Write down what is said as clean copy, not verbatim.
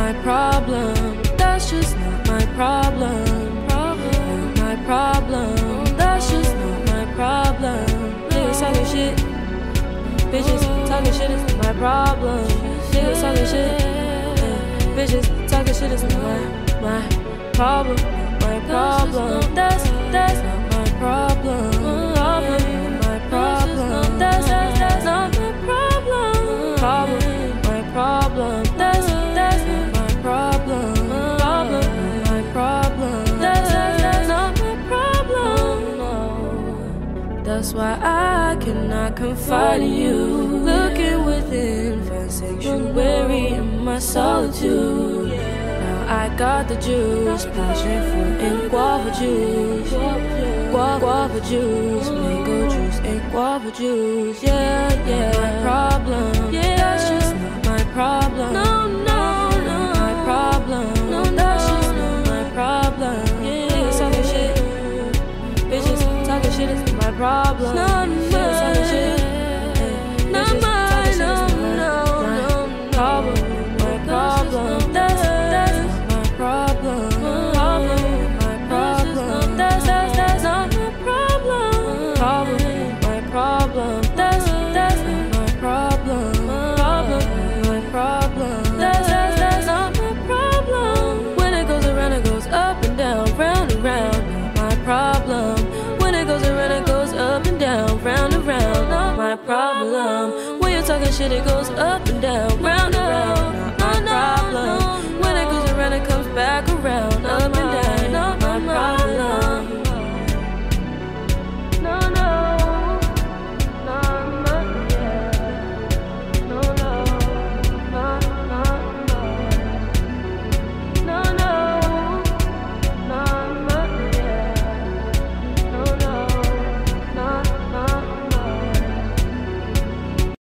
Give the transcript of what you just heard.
my problem. That's just not my problem. Not my problem. That's just not my problem. Niggas talking shit. Bitches talking shit is my problem. Niggas talking shit. Bitches talking shit is my problem. My problem. That's not my problem. My problem. That's not my problem. My problem. That's not my problem. My problem. That's not my problem. No. That's why I cannot confide in you. Looking within, find sanctuary in my solitude. I got the juice, passion fruit and guava juice. Guava juice, mango juice and guava juice. Yeah, my problem. That's just not my problem. No,